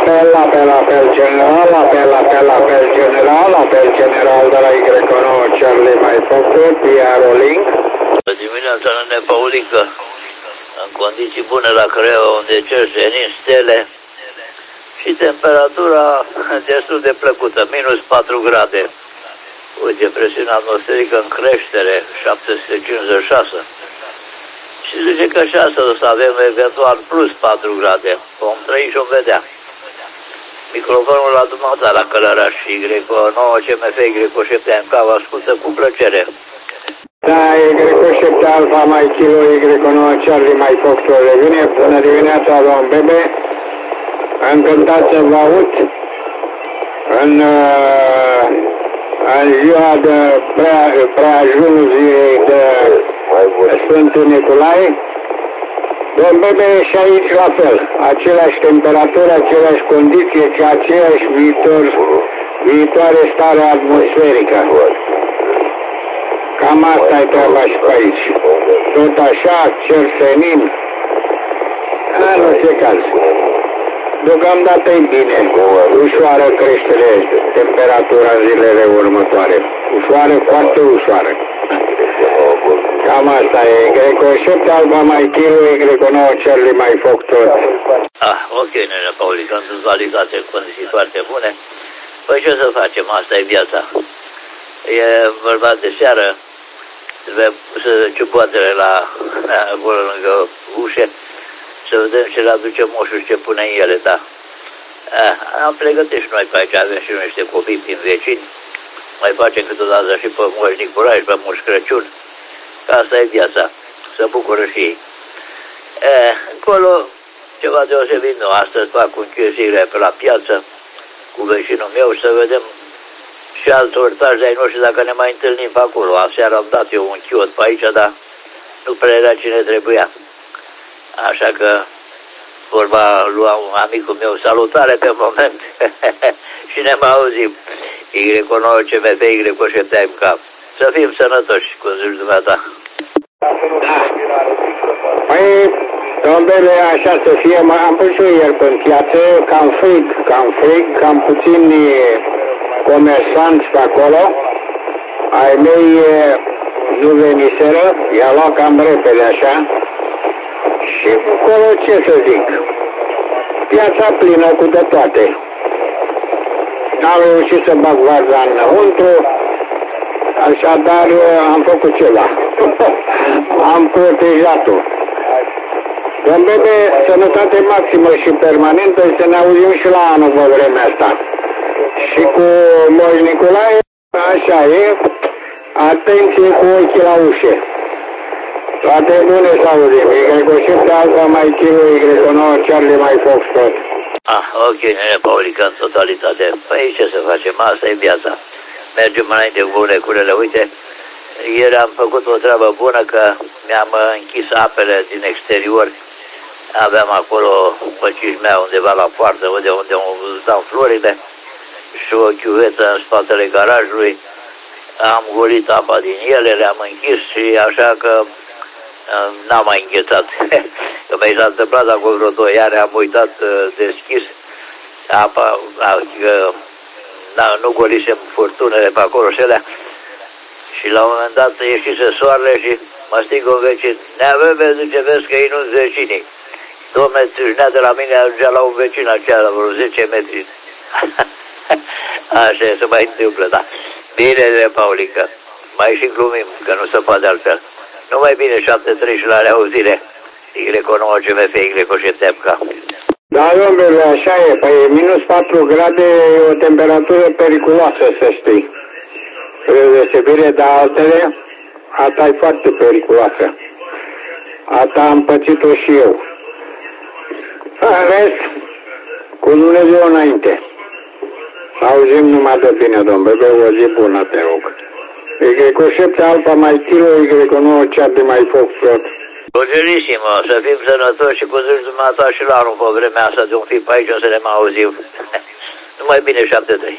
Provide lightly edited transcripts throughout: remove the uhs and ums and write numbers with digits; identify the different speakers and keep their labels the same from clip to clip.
Speaker 1: apel general, apel general de la Y9 Charlie mai făcut, iar o link.
Speaker 2: Dimineața în Nepaulică, în condiții bune la Craiova, unde cer senin, stele și temperatura destul de plăcută, minus 4 grade. Uite, presiunea atmosferică în creștere, 756. Și zice că și asta o să avem eventual plus 4 grade. Vom trăi și vom vedea. Microfonul la dumneata la Călăraș Y9 CMF Y7MK vă ascultă cu plăcere.
Speaker 1: Da, Y7 Alfa mai Kilo Y9 Charlie mai Foxtrot revine. Bună dimineața, domn Bebe. Încântat să vă aud în ziua de preajunul zilei de Sfântul Nicolae. Domn Bebe, și aici la fel, aceleași temperaturi, aceleași condiții și aceeași viitoare stare atmosferică. Cam asta e treaba și pe aici. Tot așa, cer senin, în orice caz. Deocamdată e bine, ușoară creștere temperatura zilele următoare. Ușoară, foarte ușoară. Cam asta e, Y7 Alfa mai Kilo, Y9 Charlie mai Foxtrot.
Speaker 2: Ok, nene Paulică, în vizualizate în condiții foarte bune. Păi ce să facem, asta e viața. E vorba de seară, trebuie să ciupoatele acolo lângă ușe, să vedem ce le aduce moșul și ce pune în ele, da. Am pregătit și noi pe aici, avem și noi niște copii prin vecini, mai facem câteodată și pe Moș Nicolae și pe Moș Crăciun, că asta e viața, să bucură și ei. Încolo, ceva deosebit nu, astăzi fac un chiosire pe la piață cu vecinul meu să vedem și alți ortași de-ai noștri dacă ne mai întâlnim pe acolo. Aseară am dat eu un chiot pe aici, dar nu prea era cine trebuia. Așa că vorba lua un amicul meu, salutare pe moment și ne mai auzim. Y9 CMF Y7MK. Să fim sănătoși, cum zici dumneata.
Speaker 1: Da. Păi, domnule, așa să fie, am pus și eu ieri pe piață, cam puțini comersanți pe acolo, ai mei nu veniseră, i-a luat cam repede așa, și acolo ce să zic, piața plină cu de toate. N-am reușit să bag varza înăuntru, așadar am făcut ceva. Am protejat-o. Domn Bebe, sănătate maximă și permanentă, să ne auzim și la anul pe vremea asta. Și cu Moș Nicolae, așa e, atenție cu ochii la ușe. Toate bune să auzim. Y7 Alfa mai Kilo, Y9 Charlie mai Foxtrot.
Speaker 2: Ok, nene Paulică, în totalitate. Păi ce să facem, asta e viața. Mergem înainte cu bunecurile. Uite, ieri am făcut o treabă bună că mi-am închis apele din exterior. Aveam acolo păciși mea undeva la poartă, unde dau florile și o chiuvetă în spatele garajului. Am golit apa din ele, le-am închis și așa că n-am mai înghețat. Că mi s-a întâmplat acum vreo 2 ani, am uitat deschis apa, nu golisem furtunele pe acolo și alea. Și la un moment dat ieșise soarele și mă stig un vecin. Neaveme, zice, vezi că ei nu-s vecinii. 2 metri și de la mine ajungea la un vecin aceea, la vreo 10 metri. Așa se mai întâmplă, da. Bine, de Paulică. Mai și glumim, că nu se poate altfel. Numai bine, 7-3 și la reauzire. Y9 CMF Y7MK.
Speaker 1: Da, domnule, așa e. Păi minus 4 grade e o temperatură periculoasă, să știi. Spre deosebire de altele, asta e foarte periculoasă. Asta am pățit-o și eu. În rest, cu Dumnezeu înainte. Auzim numai de bine, domnule, o zi bună, te rog. Y7 Alfa mai Kilo, Y9 Charlie mai Foxtrot.
Speaker 2: Bugerisimo, să fim sănătoși și cu zici dumneata și la anul pe vremea asta de un fi pe aici, o să ne mai auzim. Numai bine, 7-3.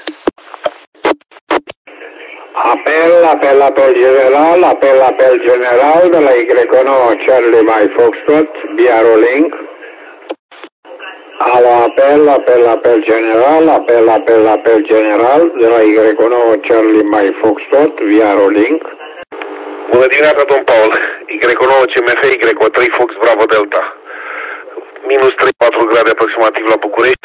Speaker 1: Apel general de la Y9 Charlie mai Foxtrot, Biarolink. Alo, apel general, apel general, de la Y9 Charlie Mike Foxtrot, via Rolling.
Speaker 3: Bună dimineața, domn Paul. Y9 CMF, Y3 Fox Bravo Delta. Minus 3-4 grade aproximativ la București.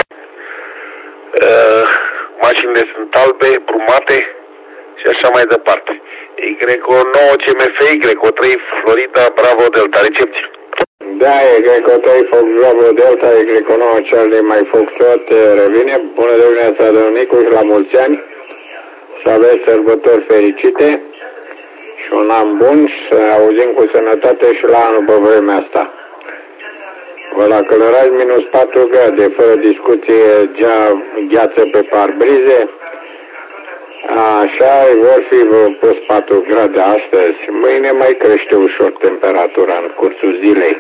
Speaker 3: Mașinile sunt albe, brumate și așa mai departe. Y9 CMF, Y3 Florida Bravo Delta. Recepție.
Speaker 1: Da, Y3 Fox Bravo Delta, Y9 Charlie Mike Foxtrot, revine. Bună dimineața, domnul Nicu, și la mulți ani. Să aveți sărbători fericite și un an bun și să auzim cu sănătate și la anul pe vremea asta. Vă la Călăraș minus 4 grade, fără discuție, gheață pe parbrize. Așa, vor fi pus 4 grade astăzi. Mâine mai crește ușor temperatura în cursul zilei.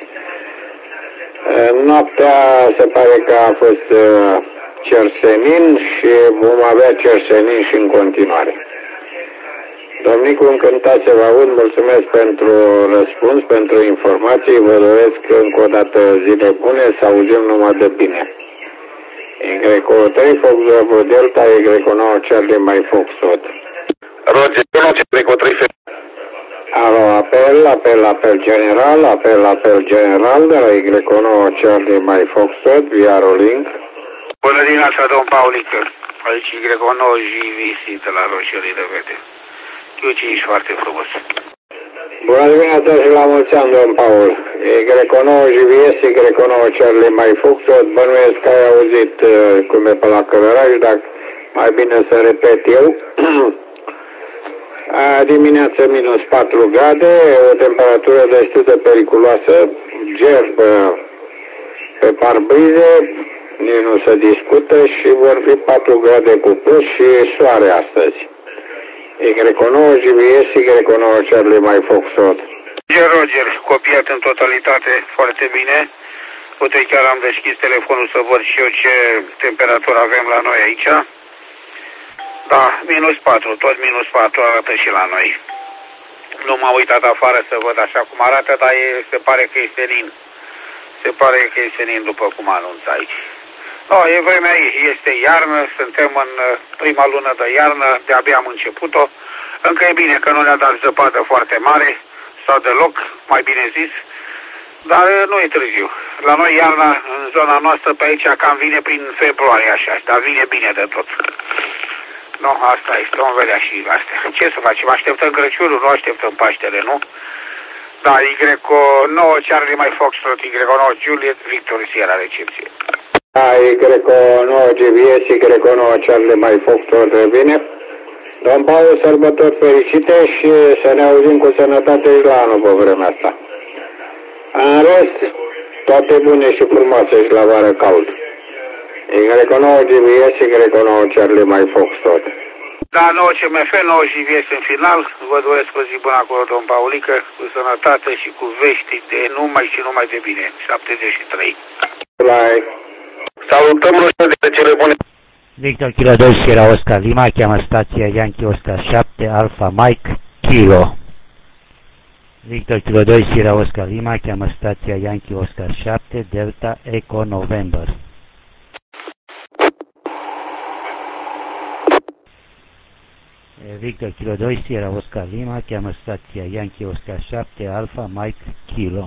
Speaker 1: Noaptea se pare că a fost cersenin și vom avea cersenin și în continuare. Domnicu, încântat să vă aud, mulțumesc pentru răspuns, pentru informații, vă doresc încă o dată zile bune, să auzim numai de bine. Y3 Fox Bravo Delta, Y9 Charlie Mike Foxtrot.
Speaker 3: Roger, Y3 F.
Speaker 1: Alo, apel general, de la Y9 Charlie Mike Foxtrot, via Rolling.
Speaker 4: Bună dimineața, domn Paulică. Aici Y9 JVC de la Roșiorii de Vede. Eu ești foarte frumos.
Speaker 1: Bună dimineața și la mulți ani, domn Paul. Y9 JVS, Y9 Charlie Mike Foxtrot, bănuiesc că ai auzit cum e pe la Călăraș, dar mai bine să repet eu. Dimineața minus 4 grade, o temperatură destul de periculoasă, ger pe parbrize, nici nu se discută și vor fi 4 grade cu plus și soare astăzi. Y9 JVS, Y9 Charlie Mike Foxtrot.
Speaker 4: Roger, copiat în totalitate, foarte bine. Uite, chiar am deschis telefonul să văd și eu ce temperatură avem la noi aici. Da, minus 4, tot minus 4 arată și la noi. Nu m-am uitat afară să văd așa cum arată, dar se pare că este nin. Se pare că este nin după cum anunță aici. No, e vremea ei, este iarnă, suntem în prima lună de iarnă, de-abia am început-o. Încă e bine că nu ne-a dat zăpadă foarte mare, sau deloc, mai bine zis, dar nu e târziu. La noi iarna, în zona noastră pe aici, cam vine prin februarie așa, dar vine bine de tot. No, asta este, vom vedea și astea. Ce să facem? Așteptăm Crăciunul, nu așteptăm Paștele, nu? Da, Y9 Charlie Mike Foxtrot, Y9 Juliet, Victor Sierra, recepție.
Speaker 1: Da, Y9 GVS, Y9 Charlie Mike Foxtrot, revine. Domn Paul, sărbători fericite și să ne auzim cu sănătate și la anul pe vremea asta. În rest, toate bune și frumoase și la vară cald. Y9 GVS, Y9 Charlie Mike Foxtrot.
Speaker 4: Da, 9 CMF, 9 JVS în final. Vă doresc o zi bună acolo, domn Paulică, cu sănătate și cu vești de numai și numai de bine. 73.
Speaker 1: Bye.
Speaker 3: Salutăm de cele bune.
Speaker 5: Victor Kilo 2 Sierra Oscar Lima, cheamă stația Yankee Oscar 7 Alpha Mike Kilo. Victor Kilo 2 Sierra Oscar Lima, cheamă stația Yankee Oscar 7 Delta Echo November. Victor Kilo 2 Sierra Oscar Lima, cheamă stația Yankee Oscar 7 Alpha Mike Kilo.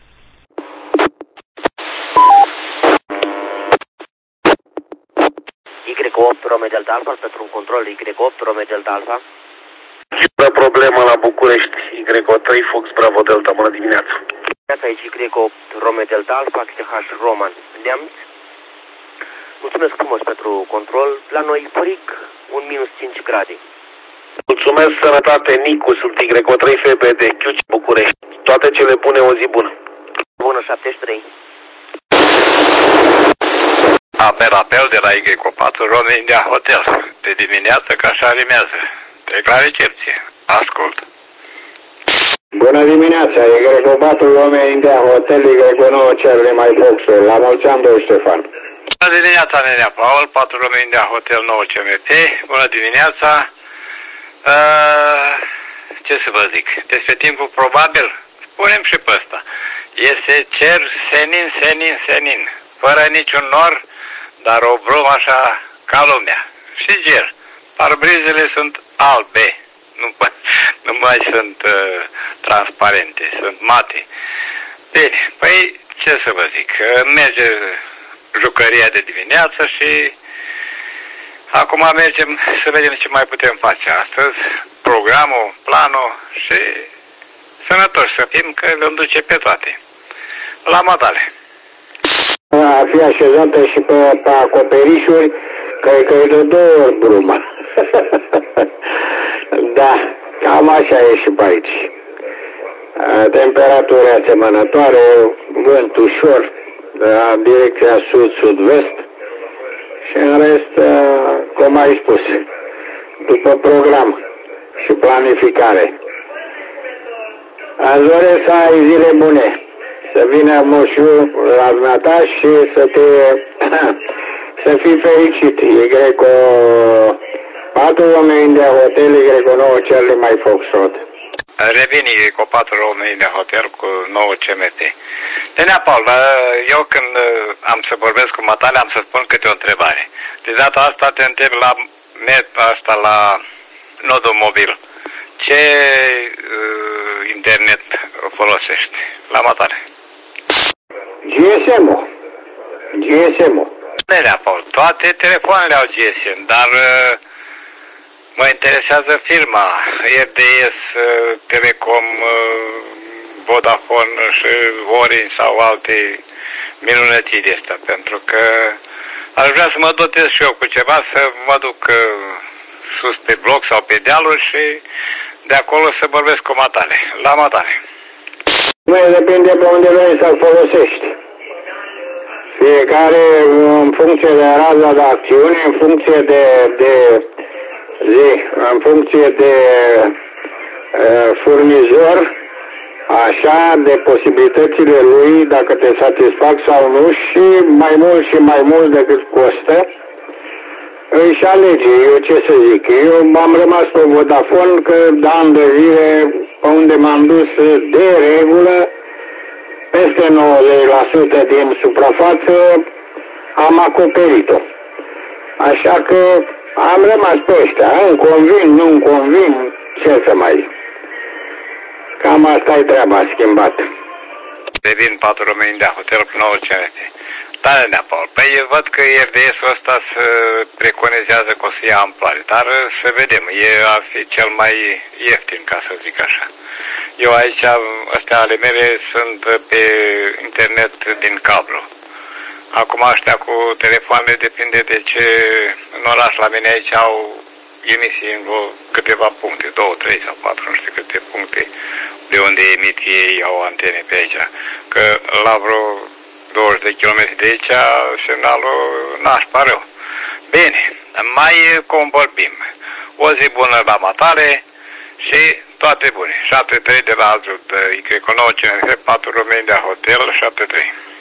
Speaker 6: Y8 Rome Delta Alpha, pentru un control Y8 Rome Delta Alpha.
Speaker 3: Fără problemă la București, Y3 Fox Bravo Delta, bună dimineața.
Speaker 6: Aici Y8 Rome Delta Alpha, XTH Roman Neamț. Mulțumesc frumos pentru control. La noi frig, un minus 5 grade.
Speaker 3: Mulțumesc, sănătate, Nicu, sunt Y3 FB de Chiuci, București. Toate cele bune, o zi bună.
Speaker 6: Bună, 73.
Speaker 7: Apel de la Y4 Rome India Hotel. De dimineață ca așa rimează. Trec la recepție. Ascult.
Speaker 1: Bună dimineața, Y4 Rome India Hotel, Y9 Charlie Mike Foxtrot. La mulți ani, domnul Ștefan.
Speaker 7: Bună dimineața, Nenea Paul, 4 Rome India Hotel 9 CMT. Bună dimineața. Ce să vă zic? Despre timpul probabil? Spunem și pe ăsta. Este cer senin. fără niciun nor, dar o brumă așa ca lumea. Și gel. Parbrizele sunt albe, nu mai sunt transparente, sunt mate. Bine, păi ce să vă zic, merge jucăria de dimineață și acum mergem să vedem ce mai putem face astăzi, programul, planul și sănătoși să fim, că le-om duce pe toate. La matale.
Speaker 1: A fi așezată și pe acoperișuri, că e de 2 ori bruma. Da, cam așa e și pe aici. Temperatura asemănătoare, vânt ușor, la direcția sud-sud-vest și în rest, cum ai spus, după program și planificare. Aș doresc să ai zile bune, să vină moșul la dumneata și să fii fericit. E cu 4 oameni de hotel, e cu 9 Charlie mai Foxtrot.
Speaker 7: Revin cu 4 oameni de hotel cu 9 CMT. Nenea Paul, eu când am să vorbesc cu matale, am să spun câte o întrebare. De data asta te întreb la la nodul mobil. Ce internet folosești la matale?
Speaker 1: GSM-ul.
Speaker 7: Nenea Paul, toate telefoanele au GSM, dar mă interesează firma RDS, Telecom, Vodafone și Orange sau alte minunății de astea, pentru că aș vrea să mă dotez și eu cu ceva, să mă duc sus pe bloc sau pe dealuri și de acolo să vorbesc cu matale, la matale.
Speaker 1: Nu, depinde pe unde vrei să-l folosești. Fiecare în funcție de raza de acțiune, în funcție în funcție de furnizor, așa, de posibilitățile lui, dacă te satisfac sau nu, și mai mult decât costă, își alege. Eu ce să zic, eu m-am rămas pe Vodafone, că de ani de zile, pe unde m-am dus de regulă, peste 90% din suprafață am acoperit-o. Așa că am rămas pe ăștia, îmi convin, nu-mi convin, ce să mai... Cam asta e treaba schimbată.
Speaker 7: Devin 4 români de hotel cu 9 CNT. Da, Nenea Paul, păi eu văd că RDS-ul ăsta se preconizează că o să ia amploare, dar să vedem, ar fi cel mai ieftin, ca să zic așa. Eu aici, astea ale mele sunt pe internet din cablu. Acum ăștia cu telefoanele depinde de ce în oraș la mine aici au emisii în câteva puncte, 2, 3 sau 4, nu știu câte puncte de unde emit ei, au antene pe aici. Că la vreo 20 de kilometri de aici semnalul nașpa rău. Bine, mai convorbim. O zi bună la matale și toate bune. 73 de la Azul, de Y9 4 români de hotel, 73.